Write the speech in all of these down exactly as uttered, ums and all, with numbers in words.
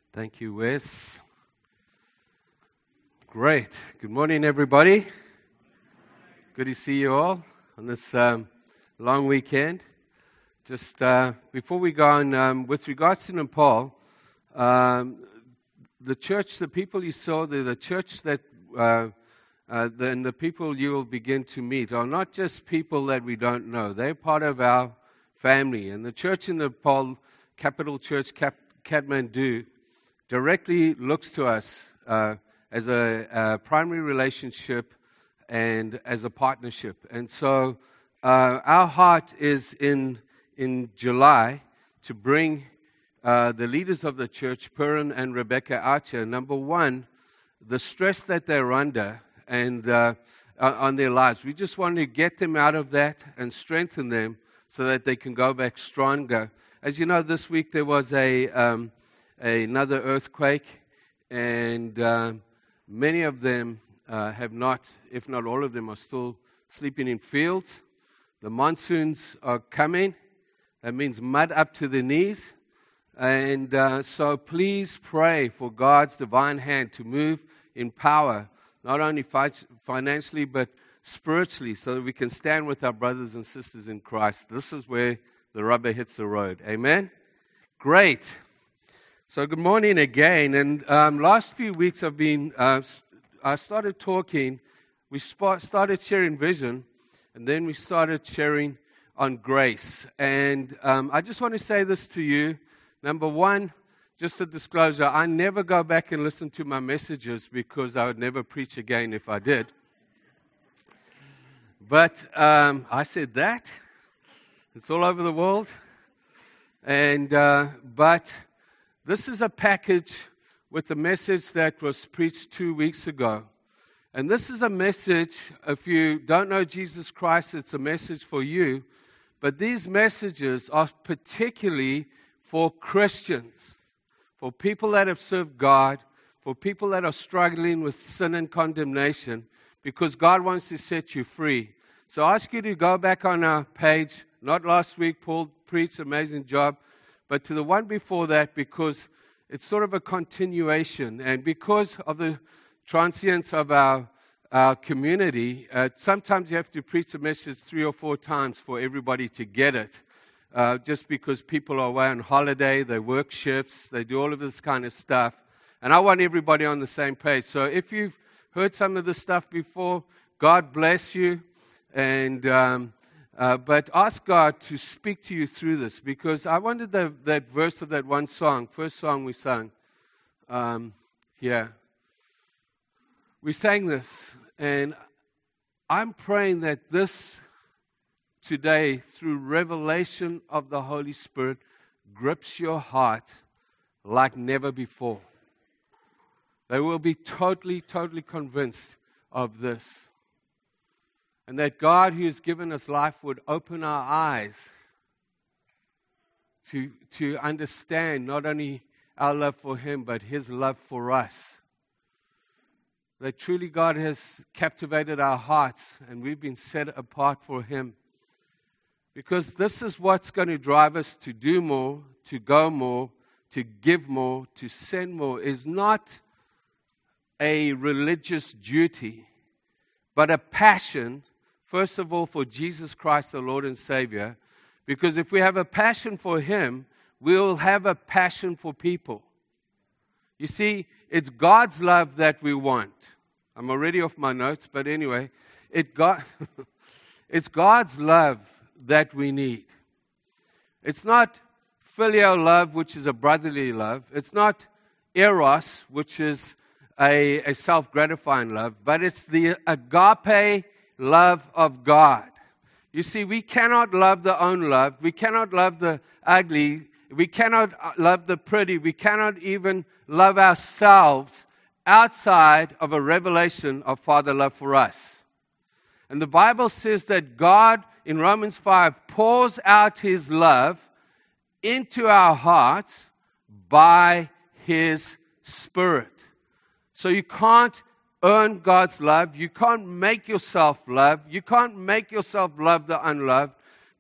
Thank you, Wes. Great. Good morning, everybody. Good to see you all on this um, long weekend. Just uh, before we go on, um, with regards to Nepal, um, the church, the people you saw, the, the church that, uh, uh, the, and the people you will begin to meet are not just people that we don't know. They're part of our family. And the church in Nepal, Capital Church, Cap- Kathmandu, directly looks to us uh, as a, a primary relationship and as a partnership. And so uh, our heart is in in July to bring uh, the leaders of the church, Purin and Rebecca Archer, number one, the stress that they're under and uh, on their lives. We just want to get them out of that and strengthen them so that they can go back stronger. As you know, this week there was a um, another earthquake, and uh, many of them uh, have not, if not all of them, are still sleeping in fields. The monsoons are coming. That means mud up to the knees. And uh, so please pray for God's divine hand to move in power, not only fi- financially, but spiritually, so that we can stand with our brothers and sisters in Christ. This is where the rubber hits the road. Amen? Great. So good morning again. And um, last few weeks I've been, uh, I started talking, we sp- started sharing vision, and then we started sharing on grace. And um, I just want to say this to you. Number one, just a disclosure, I never go back and listen to my messages because I would never preach again if I did. But um, I said that. It's all over the world. And uh, but this is a package with the message that was preached two weeks ago. And this is a message, if you don't know Jesus Christ, it's a message for you. But these messages are particularly for Christians, for people that have served God, for people that are struggling with sin and condemnation, because God wants to set you free. So I ask you to go back on our page, not last week, Paul preached an amazing job, but to the one before that, because it's sort of a continuation. And because of the transience of our our community, uh, sometimes you have to preach a message three or four times for everybody to get it. Uh, just because people are away on holiday, they work shifts, they do all of this kind of stuff. And I want everybody on the same page. So if you've heard some of this stuff before, God bless you. And um, uh, but ask God to speak to you through this, because I wanted the, that verse of that one song, first song we sang. Um, yeah. We sang this, and I'm praying that this today, through revelation of the Holy Spirit, grips your heart like never before. They will be totally, totally convinced of this. And that God, who has given us life, would open our eyes to, to understand not only our love for Him, but His love for us. That truly God has captivated our hearts and we've been set apart for Him. Because this is what's going to drive us to do more, to go more, to give more, to send more, is not a religious duty, but a passion, first of all, for Jesus Christ, the Lord and Savior. Because if we have a passion for Him, we'll have a passion for people. You see, it's God's love that we want. I'm already off my notes, but anyway, it God, it's God's love that we need. It's not filial love, which is a brotherly love. It's not eros, which is a, a self-gratifying love, but it's the agape love of God. You see, we cannot love the unloved. We cannot love the ugly. We cannot love the pretty. We cannot even love ourselves outside of a revelation of Father love for us. And the Bible says that God, in Romans five, pours out His love into our hearts by His Spirit. So you can't earn God's love. You can't make yourself love. You can't make yourself love the unloved.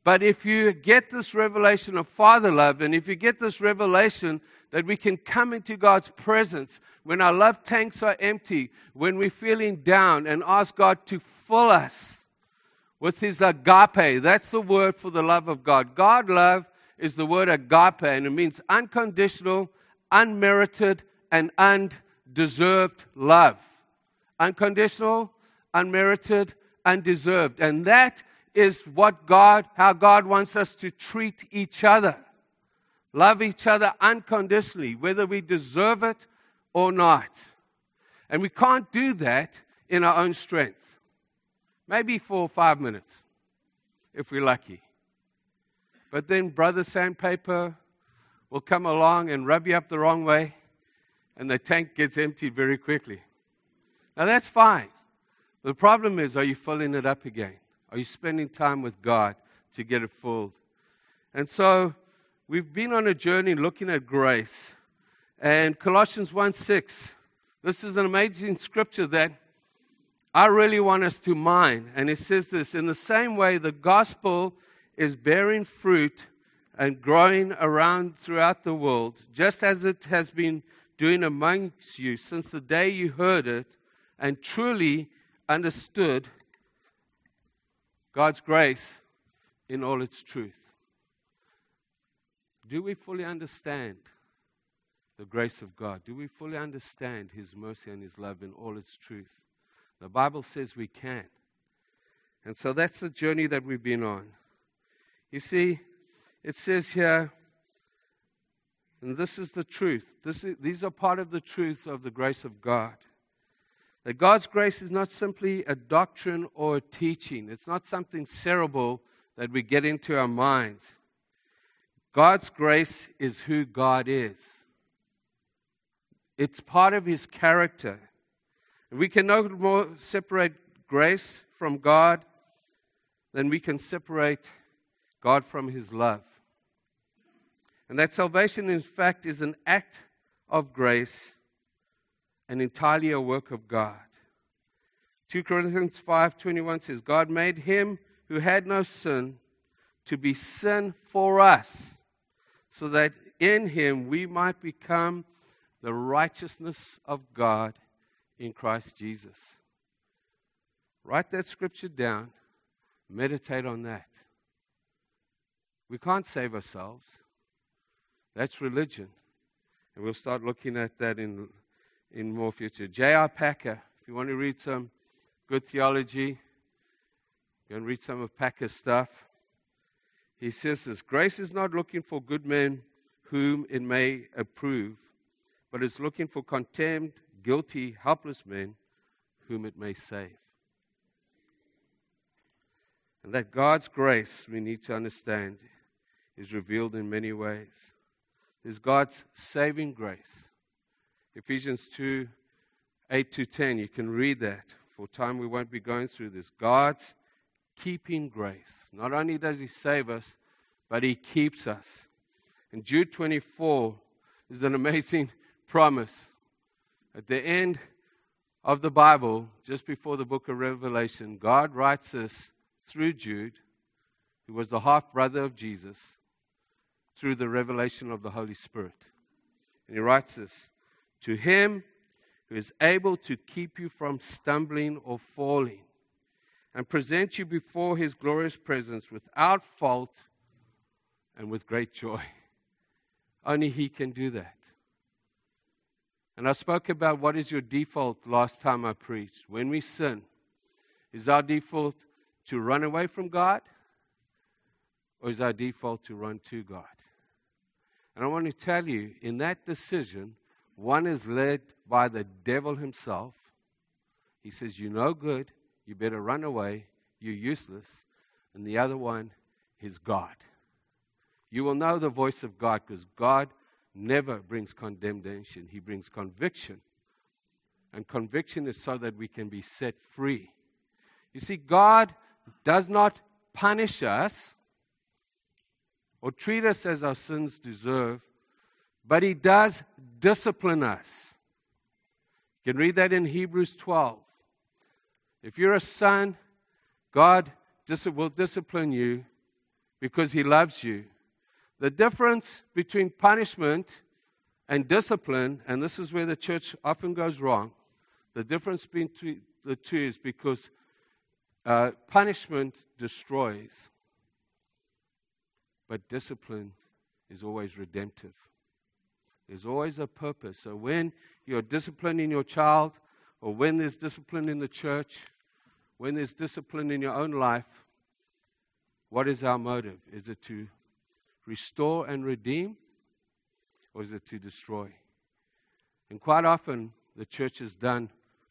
But if you get this revelation of Father love, and if you get this revelation that we can come into God's presence when our love tanks are empty, when we're feeling down, and ask God to fill us with His agape. That's the word for the love of God. God love is the word agape, and it means unconditional, unmerited, and undeserved love. Unconditional, unmerited, undeserved. And that is what God, how God wants us to treat each other. Love each other unconditionally, whether we deserve it or not. And we can't do that in our own strength. Maybe for five minutes, if we're lucky. But then Brother Sandpaper will come along and rub you up the wrong way, and the tank gets emptied very quickly. Now that's fine. The problem is, are you filling it up again? Are you spending time with God to get it filled? And so we've been on a journey looking at grace. And Colossians one six, this is an amazing scripture that I really want us to mind. And it says this: in the same way, the gospel is bearing fruit and growing around throughout the world, just as it has been doing amongst you since the day you heard it and truly understood God's grace in all its truth. Do we fully understand the grace of God? Do we fully understand His mercy and His love in all its truth? The Bible says we can. And so that's the journey that we've been on. You see, it says here, and this is the truth. This is, these are part of the truths of the grace of God. That God's grace is not simply a doctrine or a teaching. It's not something cerebral that we get into our minds. God's grace is who God is. It's part of His character. We can no more separate grace from God than we can separate God from His love. And that salvation, in fact, is an act of grace and entirely a work of God. Second Corinthians five twenty-one says, God made Him who had no sin to be sin for us, so that in Him we might become the righteousness of God in Christ Jesus. Write that scripture down. Meditate on that. We can't save ourselves. That's religion. And we'll start looking at that in, in more future. J R Packer, if you want to read some good theology, go and read some of Packer's stuff. He says this: grace is not looking for good men whom it may approve, but it's looking for condemned, guilty, helpless men whom it may save. And that God's grace, we need to understand, is revealed in many ways. There's God's saving grace. Ephesians two, eight to ten, you can read that. For time we won't be going through this. God's keeping grace. Not only does He save us, but He keeps us. And Jude twenty-four is an amazing promise. At the end of the Bible, just before the book of Revelation, God writes this through Jude, who was the half-brother of Jesus, through the revelation of the Holy Spirit. And He writes this: to Him who is able to keep you from stumbling or falling, and present you before His glorious presence without fault and with great joy. Only He can do that. And I spoke about what is your default last time I preached. When we sin, is our default to run away from God, or is our default to run to God? And I want to tell you, in that decision, one is led by the devil himself. He says, you're no good, you better run away, you're useless. And the other one is God. You will know the voice of God, because God never brings condemnation. He brings conviction. And conviction is so that we can be set free. You see, God does not punish us or treat us as our sins deserve, but He does discipline us. You can read that in Hebrews twelve. If you're a son, God dis- will discipline you because He loves you. The difference between punishment and discipline, and this is where the church often goes wrong, the difference between the two is because uh, punishment destroys, but discipline is always redemptive. There's always a purpose. So when you're disciplining your child, or when there's discipline in the church, when there's discipline in your own life, what is our motive? Is it to restore and redeem, or is it to destroy? And quite often, the church has done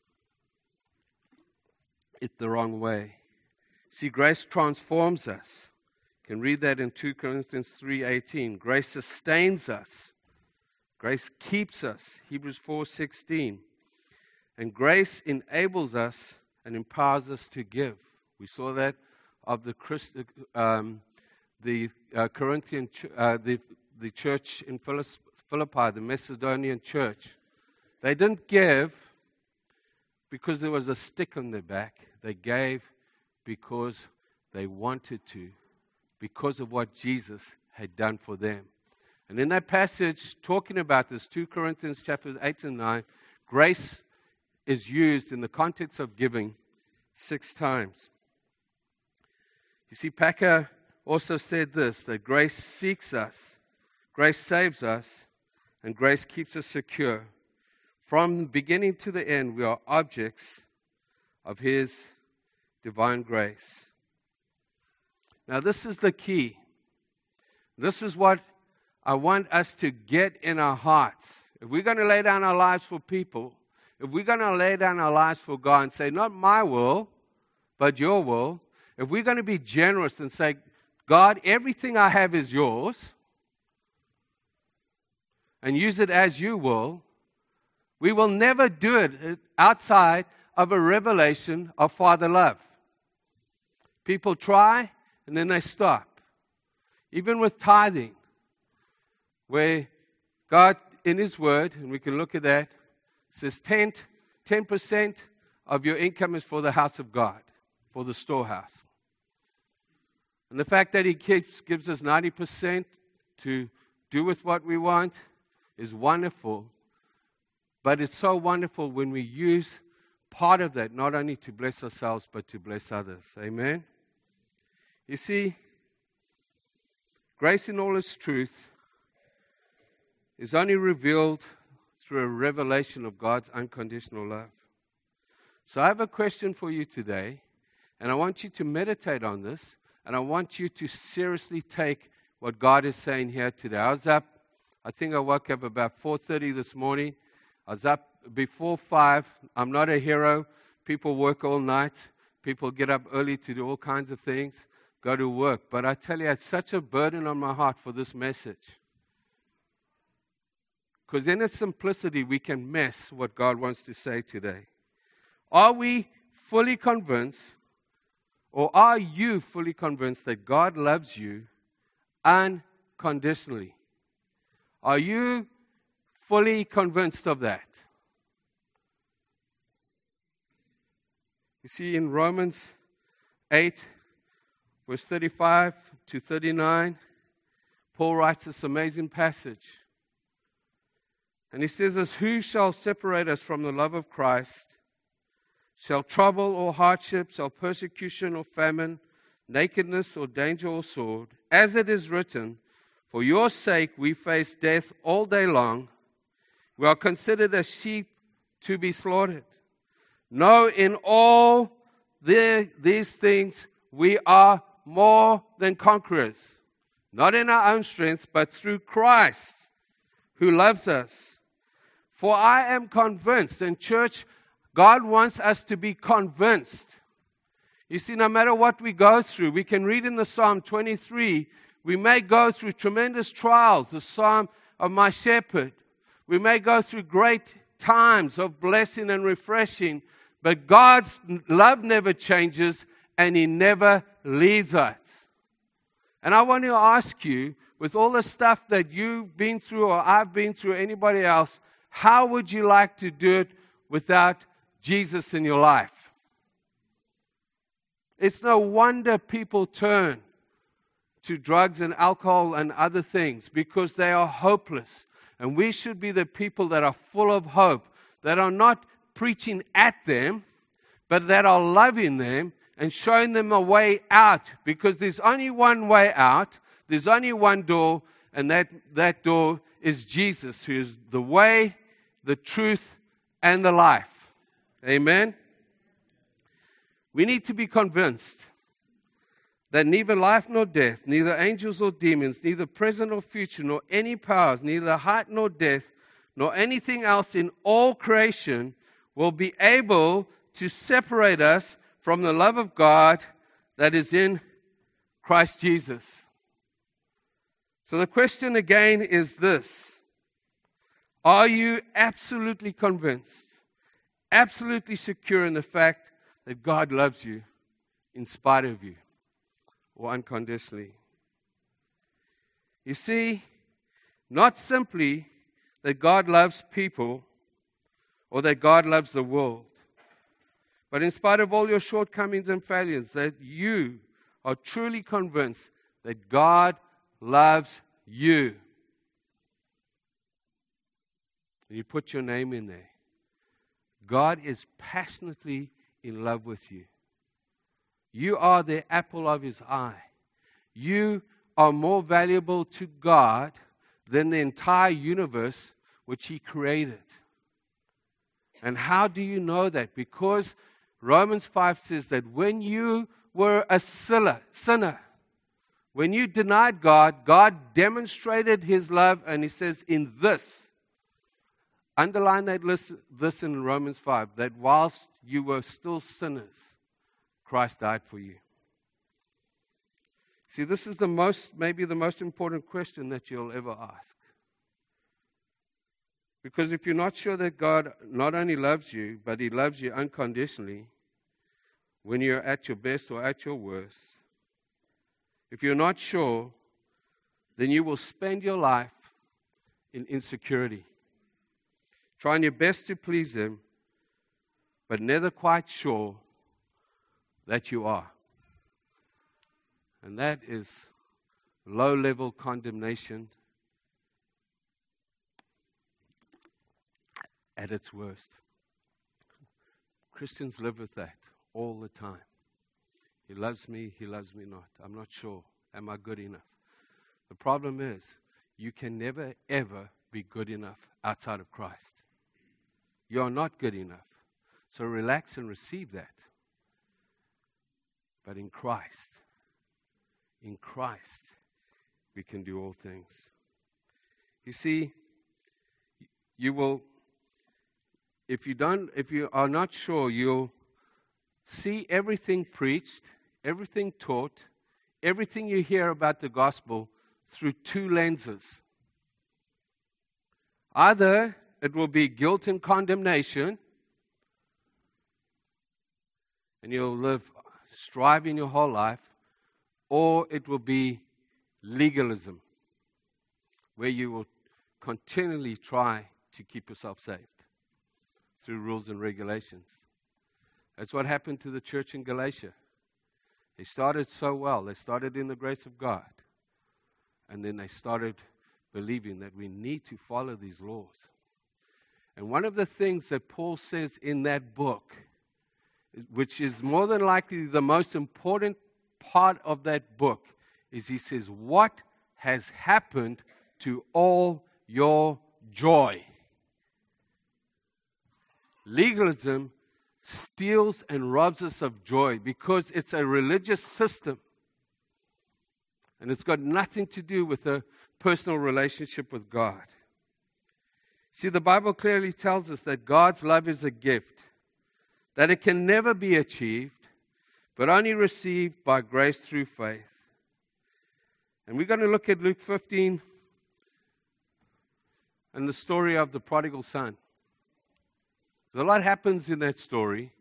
it the wrong way. See, grace transforms us. You can read that in Second Corinthians three eighteen. Grace sustains us. Grace keeps us. Hebrews four sixteen. And grace enables us and empowers us to give. We saw that of the Christ, um, the uh, Corinthian, ch- uh, the the church in Philippi, the Macedonian church. They didn't give because there was a stick on their back. They gave because they wanted to, because of what Jesus had done for them. And in that passage, talking about this, Second Corinthians chapters eight and nine, grace is used in the context of giving six times. You see, Packer also said this, that grace seeks us, grace saves us, and grace keeps us secure. From the beginning to the end, we are objects of His divine grace. Now, this is the key. This is what I want us to get in our hearts. If we're going to lay down our lives for people, if we're going to lay down our lives for God and say, not my will, but your will, if we're going to be generous and say, God, everything I have is yours, and use it as you will, we will never do it outside of a revelation of Father love. People try, and then they stop. Even with tithing, where God, in His Word, and we can look at that, says ten percent of your income is for the house of God, for the storehouse. And the fact that He keeps, gives us ninety percent to do with what we want is wonderful. But it's so wonderful when we use part of that, not only to bless ourselves, but to bless others. Amen? You see, grace in all its truth is only revealed through a revelation of God's unconditional love. So I have a question for you today, and I want you to meditate on this, and I want you to seriously take what God is saying here today. I was up, I think I woke up about four thirty this morning. I was up before five. I'm not a hero. People work all night. People get up early to do all kinds of things, go to work. But I tell you, it's such a burden on my heart for this message. Because in its simplicity, we can miss what God wants to say today. Are we fully convinced, or are you fully convinced that God loves you unconditionally? Are you fully convinced of that? You see, in Romans eight, verse thirty-five to thirty-nine, Paul writes this amazing passage. And he says this, who shall separate us from the love of Christ? Shall trouble or hardships or persecution or famine, nakedness or danger or sword? As it is written, for your sake we face death all day long. We are considered as sheep to be slaughtered. No, in all the, these things we are more than conquerors. Not in our own strength, but through Christ who loves us. For I am convinced, and church, God wants us to be convinced. You see, no matter what we go through, we can read in the Psalm twenty-three, we may go through tremendous trials, the Psalm of my shepherd. We may go through great times of blessing and refreshing, but God's love never changes, and He never leaves us. And I want to ask you, with all the stuff that you've been through or I've been through, anybody else, how would you like to do it without Jesus in your life? It's no wonder people turn to drugs and alcohol and other things because they are hopeless. And we should be the people that are full of hope, that are not preaching at them, but that are loving them and showing them a way out, because there's only one way out, there's only one door, and that, that door is Jesus, who is the way, the truth, and the life. Amen? We need to be convinced that neither life nor death, neither angels or demons, neither present or future, nor any powers, neither height nor depth, nor anything else in all creation will be able to separate us from the love of God that is in Christ Jesus. So the question again is this: are you absolutely convinced, absolutely secure in the fact that God loves you in spite of you, or unconditionally? You see, not simply that God loves people or that God loves the world, but in spite of all your shortcomings and failures, that you are truly convinced that God loves you. And you put your name in there. God is passionately in love with you. You are the apple of His eye. You are more valuable to God than the entire universe which He created. And how do you know that? Because Romans five says that when you were a sinner, sinner, when you denied God, God demonstrated His love, and He says in this, underline that list, this in Romans five, that whilst you were still sinners, Christ died for you. See, this is the most, maybe the most important question that you'll ever ask. Because if you're not sure that God not only loves you, but He loves you unconditionally when you're at your best or at your worst, if you're not sure, then you will spend your life in insecurity, trying your best to please Him, but never quite sure that you are. And that is low-level condemnation at its worst. Christians live with that all the time. He loves me, He loves me not. I'm not sure. Am I good enough? The problem is, you can never, ever be good enough outside of Christ. You are not good enough. So relax and receive that. But in Christ, in Christ, we can do all things. You see, you will, if you don't, if you are not sure, you'll see everything preached, everything taught, everything you hear about the gospel through two lenses. Either it will be guilt and condemnation, and you'll live striving your whole life, or it will be legalism, where you will continually try to keep yourself saved through rules and regulations. That's what happened to the church in Galatia. They started so well. They started in the grace of God. And then they started believing that we need to follow these laws. And one of the things that Paul says in that book, which is more than likely the most important part of that book, is he says, what has happened to all your joy? Legalism steals and robs us of joy because it's a religious system. And it's got nothing to do with a personal relationship with God. See, the Bible clearly tells us that God's love is a gift, that it can never be achieved, but only received by grace through faith. And we're going to look at Luke fifteen and the story of the prodigal son. A lot happens in that story,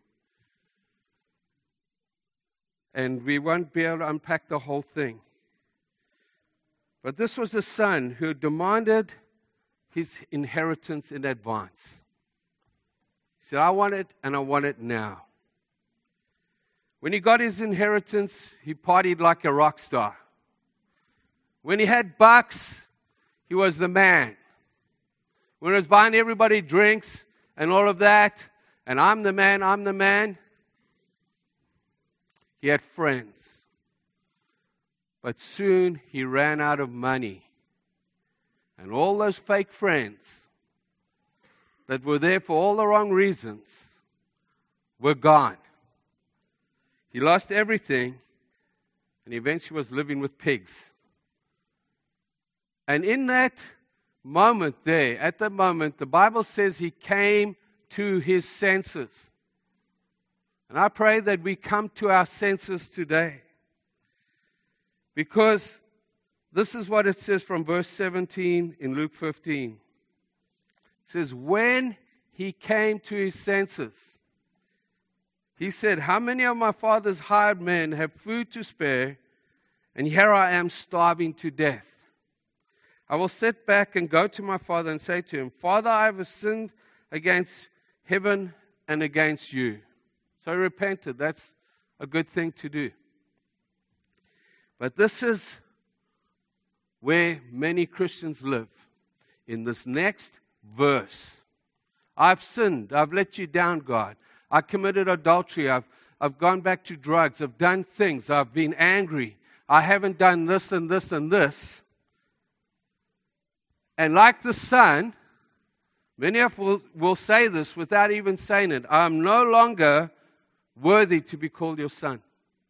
and we won't be able to unpack the whole thing. But this was a son who demanded his inheritance in advance. He said, I want it, and I want it now. When he got his inheritance, he partied like a rock star. When he had bucks, he was the man. When he was buying everybody drinks and all of that, and I'm the man, I'm the man, he had friends. But soon he ran out of money. And all those fake friends that were there for all the wrong reasons were gone. He lost everything, and eventually was living with pigs. And in that moment there, at the moment, the Bible says he came to his senses. And I pray that we come to our senses today. Because this is what it says from verse seventeen in Luke fifteen. It says, when he came to his senses, he said, how many of my father's hired men have food to spare, and here I am starving to death? I will sit back and go to my father and say to him, Father, I have sinned against heaven and against you. So he repented. That's a good thing to do. But this is where many Christians live. In this next verse. I've sinned. I've let you down, God. I committed adultery. I've, I've gone back to drugs. I've done things. I've been angry. I haven't done this and this and this. And like the son, many of us will, will say this without even saying it. I'm no longer worthy to be called your son.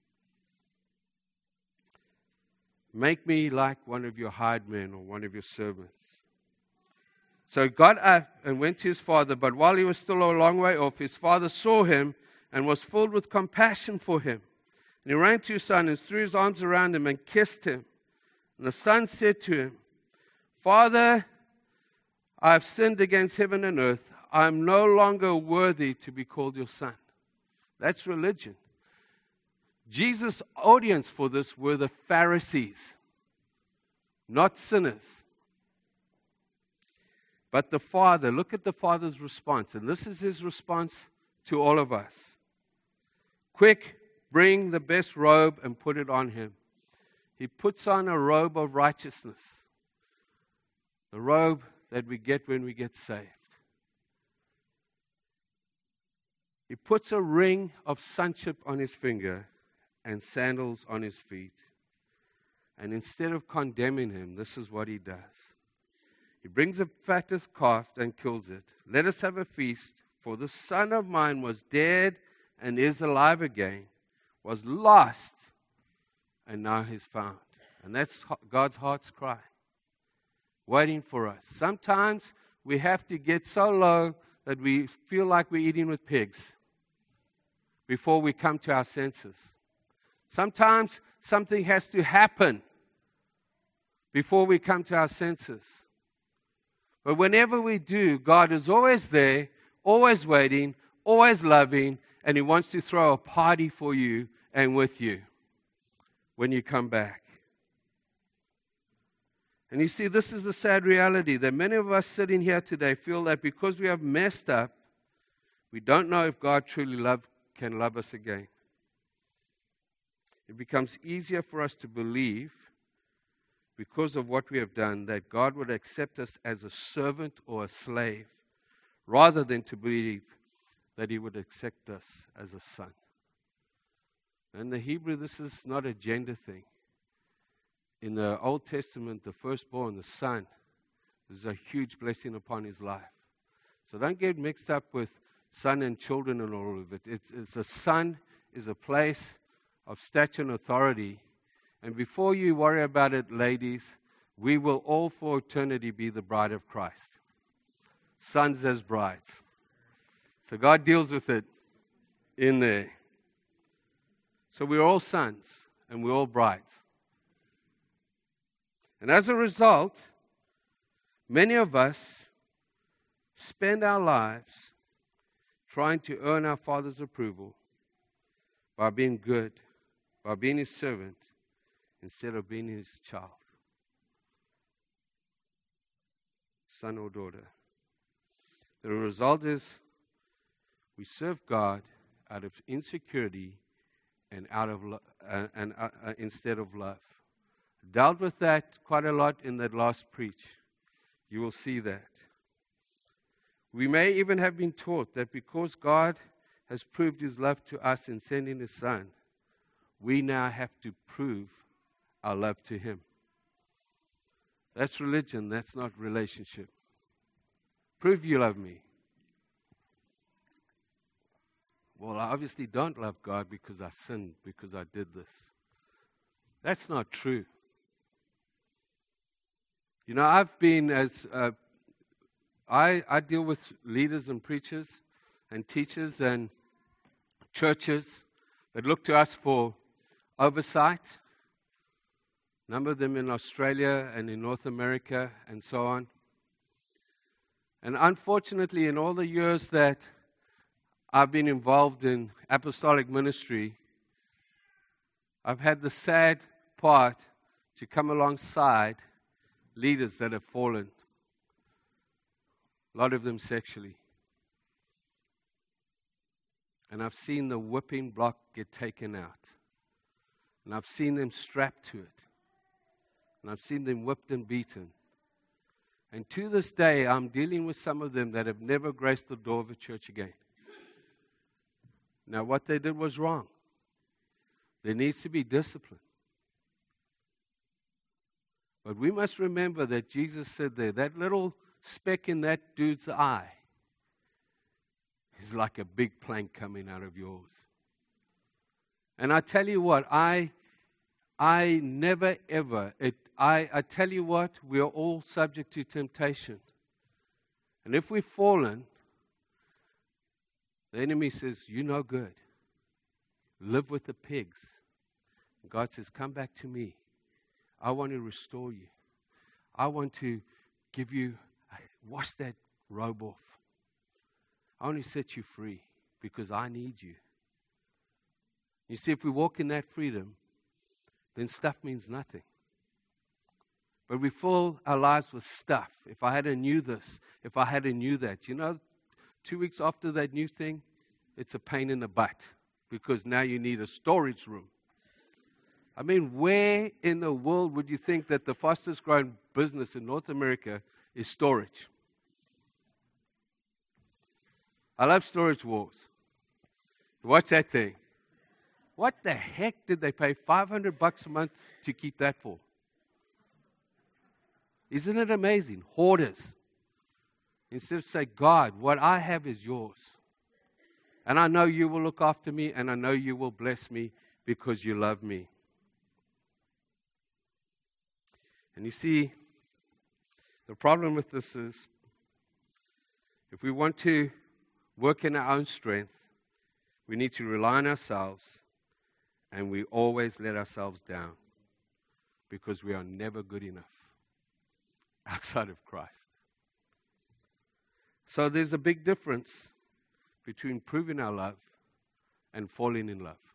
Make me like one of your hired men or one of your servants. So he got up and went to his father, but while he was still a long way off, his father saw him and was filled with compassion for him. And he ran to his son and threw his arms around him and kissed him. And the son said to him, Father, I have sinned against heaven and earth. I am no longer worthy to be called your son. That's religion. Jesus' audience for this were the Pharisees, not sinners. But the father, look at the father's response. And this is his response to all of us. Quick, bring the best robe and put it on him. He puts on a robe of righteousness. The robe that we get when we get saved. He puts a ring of sonship on his finger and sandals on his feet. And instead of condemning him, this is what he does. He brings a fattest calf and kills it. Let us have a feast, for the son of mine was dead and is alive again, was lost and now he's found. And that's God's heart's cry, waiting for us. Sometimes we have to get so low that we feel like we're eating with pigs before we come to our senses. Sometimes something has to happen before we come to our senses. But whenever we do, God is always there, always waiting, always loving, and He wants to throw a party for you and with you when you come back. And you see, this is a sad reality that many of us sitting here today feel that because we have messed up, we don't know if God truly love, can love us again. It becomes easier for us to believe, because of what we have done, that God would accept us as a servant or a slave, rather than to believe that He would accept us as a son. In the Hebrew, this is not a gender thing. In the Old Testament, the firstborn, the son, is a huge blessing upon his life. So don't get mixed up with son and children and all of it. It's, it's a son is a place of stature and authority. And before you worry about it, ladies, we will all for eternity be the bride of Christ. Sons as brides. So God deals with it in there. So we're all sons and we're all brides. And as a result, many of us spend our lives trying to earn our Father's approval by being good, by being His servant, instead of being His child, son or daughter. The result is we serve God out of insecurity and out of lo- uh, and uh, uh, instead of love. Dealt with that quite a lot in that last preach. You will see that. We may even have been taught that because God has proved His love to us in sending His Son, we now have to prove our love to Him. That's religion, that's not relationship. Prove you love me. Well, I obviously don't love God because I sinned, because I did this. That's not true. You know, I've been as, uh, I, I deal with leaders and preachers and teachers and churches that look to us for oversight. A number of them in Australia and in North America and so on. And unfortunately, in all the years that I've been involved in apostolic ministry, I've had the sad part to come alongside leaders that have fallen, a lot of them sexually. And I've seen the whipping block get taken out. And I've seen them strapped to it. And I've seen them whipped and beaten. And to this day, I'm dealing with some of them that have never graced the door of a church again. Now, what they did was wrong. There needs to be discipline. But we must remember that Jesus said there, that little speck in that dude's eye is like a big plank coming out of yours. And I tell you what, I I never ever, it, I, I tell you what, we are all subject to temptation. And if we've fallen, the enemy says, you're no good. Live with the pigs. And God says, come back to me. I want to restore you. I want to give you, wash that robe off. I want to set you free because I need you. You see, if we walk in that freedom, then stuff means nothing. But we fill our lives with stuff. If I had a knew this, if I had a knew that, you know, two weeks after that new thing, it's a pain in the butt because now you need a storage room. I mean, where in the world would you think that the fastest growing business in North America is storage? I love Storage Wars. Watch that thing. What the heck did they pay five hundred bucks a month to keep that for? Isn't it amazing? Hoarders. Instead of say, God, what I have is yours. And I know you will look after me, and I know you will bless me because you love me. And you see, the problem with this is, if we want to work in our own strength, we need to rely on ourselves, and we always let ourselves down because we are never good enough outside of Christ. So there's a big difference between proving our love and falling in love.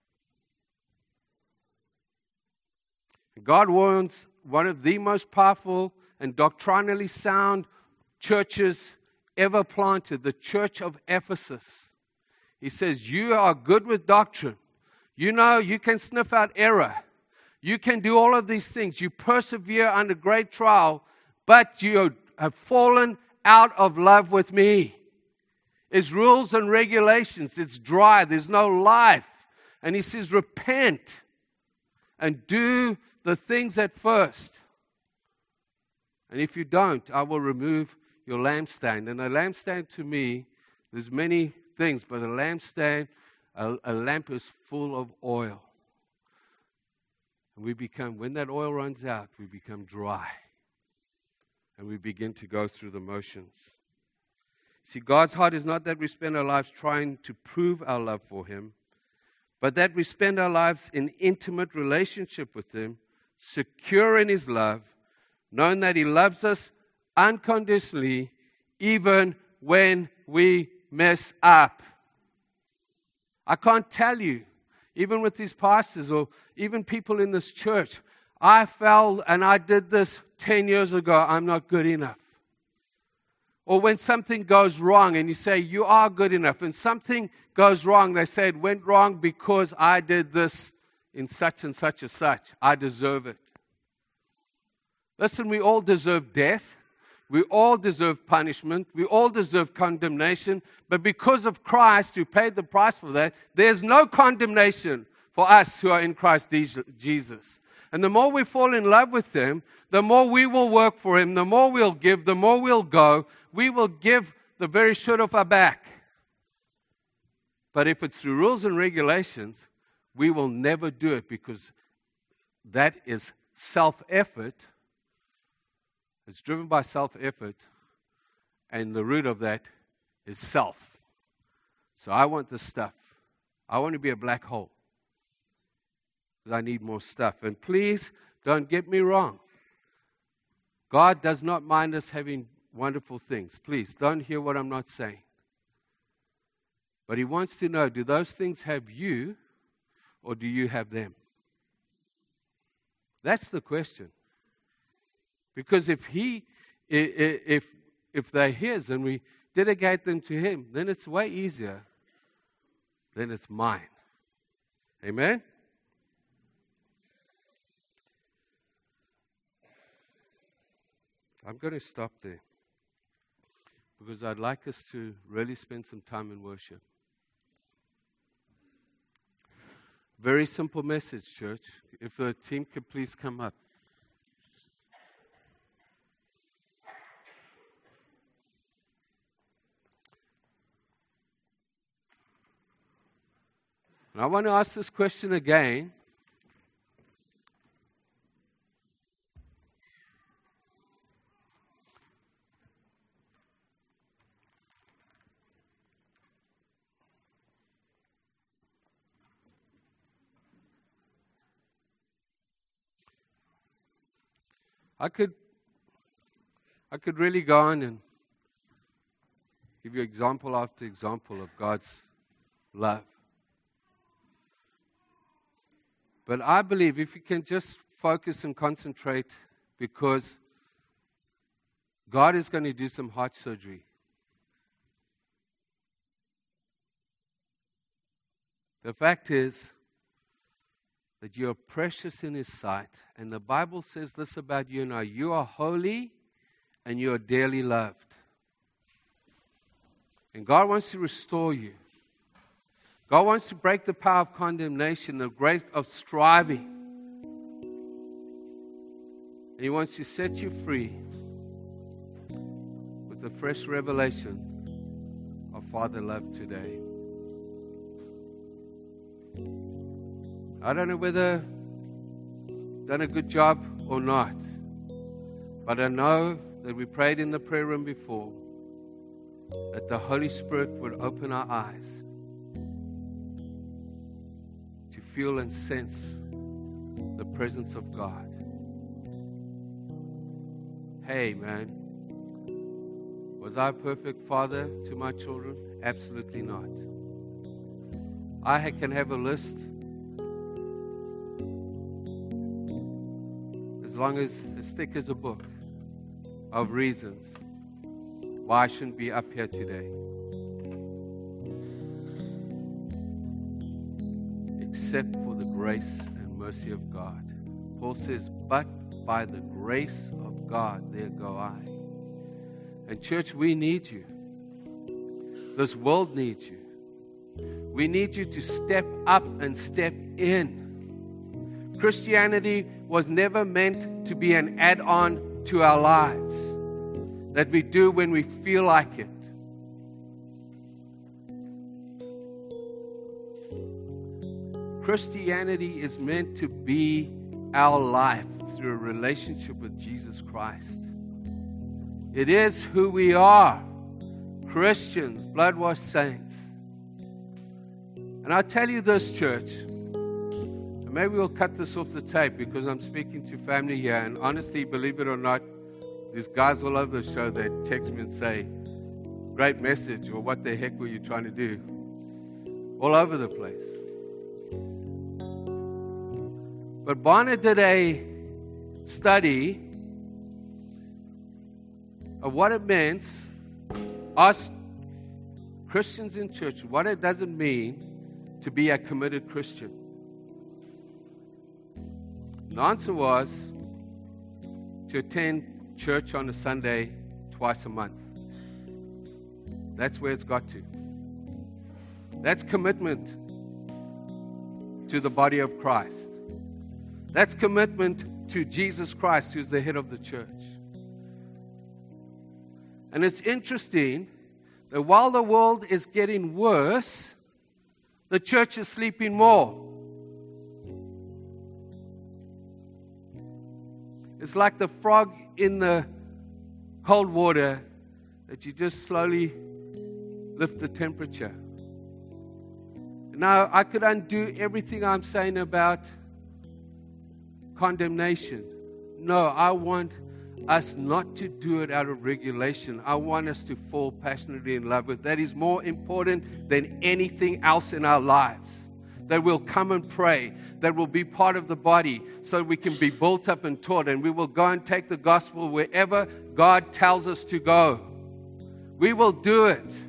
God warns one of the most powerful and doctrinally sound churches ever planted, the church of Ephesus. He says, you are good with doctrine. You know, you can sniff out error. You can do all of these things. You persevere under great trial, but you have fallen out of love with me. It's rules and regulations. It's dry. There's no life. And he says, repent and do the things at first. And if you don't, I will remove your lampstand. And a lampstand to me, there's many things, but a lampstand, a, a lamp is full of oil. And we become, when that oil runs out, we become dry. And we begin to go through the motions. See, God's heart is not that we spend our lives trying to prove our love for Him, but that we spend our lives in intimate relationship with Him, secure in His love, knowing that He loves us unconditionally, even when we mess up. I can't tell you, even with these pastors or even people in this church, I fell and I did this ten years ago, I'm not good enough. Or when something goes wrong and you say, you are good enough, and something goes wrong, they say it went wrong because I did this in such and such a such. I deserve it. Listen, we all deserve death. We all deserve punishment. We all deserve condemnation. But because of Christ, who paid the price for that, there's no condemnation for us who are in Christ Jesus. And the more we fall in love with Him, the more we will work for Him, the more we'll give, the more we'll go. We will give the very shirt off our back. But if it's through rules and regulations, we will never do it, because that is self-effort. It's driven by self-effort, and the root of that is self. So I want the stuff. I want to be a black hole, because I need more stuff. And please don't get me wrong. God does not mind us having wonderful things. Please don't hear what I'm not saying. But He wants to know, do those things have you, or do you have them? That's the question. Because if he, if if they're His and we dedicate them to Him, then it's way easier. Then it's mine. Amen? I'm going to stop there, because I'd like us to really spend some time in worship. Very simple message, church. If the team could please come up. And I want to ask this question again. I could, I could really go on and give you example after example of God's love. But I believe if you can just focus and concentrate, because God is going to do some heart surgery. The fact is that you are precious in His sight. And the Bible says this about you now: you are holy and you are dearly loved. And God wants to restore you. God wants to break the power of condemnation, the grace of striving. And He wants to set you free with the fresh revelation of Father love today. I don't know whether I've done a good job or not, but I know that we prayed in the prayer room before that the Holy Spirit would open our eyes to feel and sense the presence of God. Hey, man, was I a perfect father to my children? Absolutely not. I can have a list as long as as thick as a book of reasons why I shouldn't be up here today. Except for the grace and mercy of God. Paul says, but by the grace of God, there go I. And church, we need you. This world needs you. We need you to step up and step in. Christianity was never meant to be an add-on to our lives that we do when we feel like it. Christianity is meant to be our life through a relationship with Jesus Christ. It is who we are, Christians, blood-washed saints. And I tell you this, church, and maybe we'll cut this off the tape because I'm speaking to family here, and honestly, believe it or not, there's guys all over the show that text me and say, great message, or what the heck were you trying to do? All over the place. But Bonner did a study of what it means, us Christians in church, what it doesn't mean to be a committed Christian. The answer was, to attend church on a Sunday twice a month. That's where it's got to. That's commitment to the body of Christ. That's commitment to Jesus Christ, who's the head of the church. And it's interesting that while the world is getting worse, the church is sleeping more. It's like the frog in the cold water that you just slowly lift the temperature. Now, I could undo everything I'm saying about condemnation. No, I want us not to do it out of regulation. I want us to fall passionately in love with. That is more important than anything else in our lives. That we'll come and pray, that we'll be part of the body so we can be built up and taught, and we will go and take the gospel wherever God tells us to go. We will do it.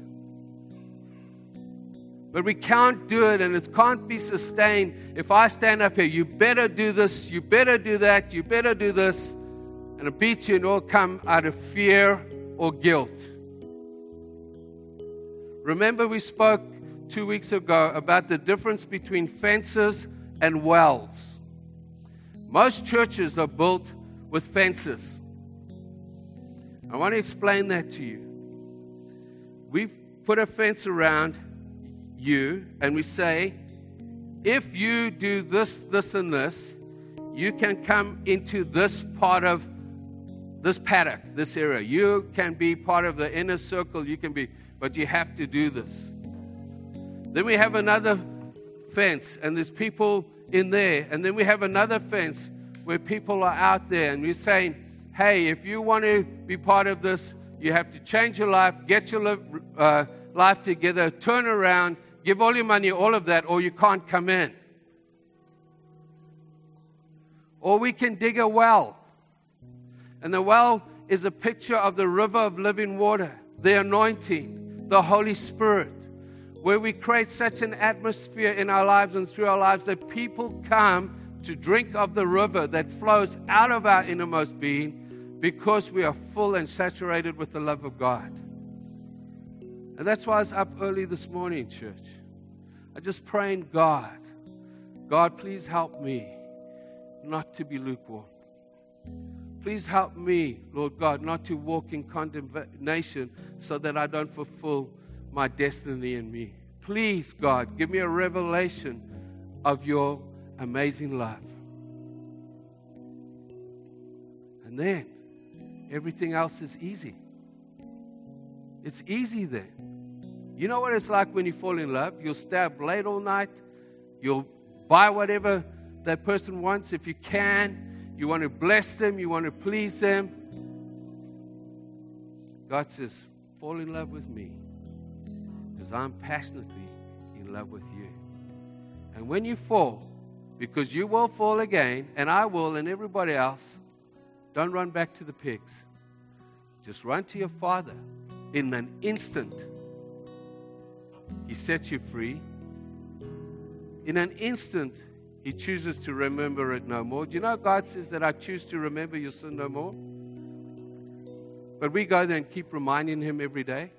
But we can't do it, and it can't be sustained if I stand up here, you better do this, you better do that, you better do this, and I beat you, and all come out of fear or guilt. Remember we spoke two weeks ago about the difference between fences and wells. Most churches are built with fences. I want to explain that to you. We put a fence around you, and we say, if you do this, this, and this, you can come into this part of this paddock, this area. You can be part of the inner circle, you can be, but you have to do this. Then we have another fence, and there's people in there. And then we have another fence where people are out there, and we're saying, hey, if you want to be part of this, you have to change your life, get your uh, life together, turn around, give all your money, all of that, or you can't come in. Or we can dig a well. And the well is a picture of the river of living water, the anointing, the Holy Spirit, where we create such an atmosphere in our lives and through our lives that people come to drink of the river that flows out of our innermost being because we are full and saturated with the love of God. And that's why I was up early this morning, church. I just praying, God, God, please help me not to be lukewarm. Please help me, Lord God, not to walk in condemnation so that I don't fulfill my destiny in me. Please, God, give me a revelation of your amazing love. And then everything else is easy. It's easy then. You know what it's like when you fall in love? You'll stay up late all night. You'll buy whatever that person wants if you can. You want to bless them. You want to please them. God says, fall in love with me because I'm passionately in love with you. And when you fall, because you will fall again, and I will, and everybody else, don't run back to the pigs. Just run to your Father. In an instant, He sets you free. In an instant, He chooses to remember it no more. Do you know God says that I choose to remember your sin no more? But we go there and keep reminding Him every day.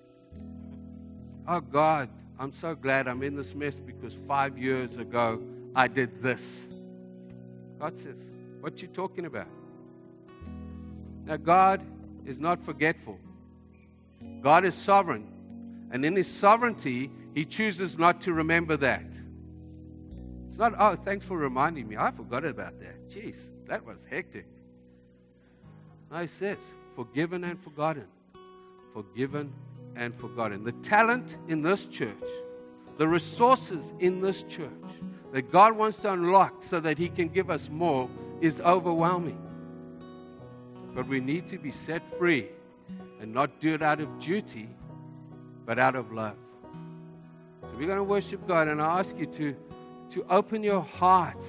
Oh God, I'm so glad I'm in this mess because five years ago I did this. God says, what you talking about? Now God is not forgetful. God is sovereign. And in His sovereignty, He chooses not to remember that. It's not, oh, thanks for reminding me. I forgot about that. Jeez, that was hectic. No, He says, forgiven and forgotten. Forgiven and forgotten. The talent in this church, the resources in this church that God wants to unlock so that He can give us more is overwhelming. But we need to be set free and not do it out of duty, but out of love. So we're going to worship God, and I ask you to to open your hearts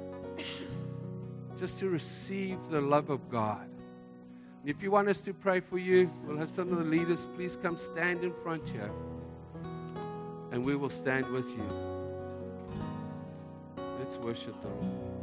just to receive the love of God. And if you want us to pray for you, we'll have some of the leaders. Please come stand in front here, and we will stand with you. Let's worship the Lord.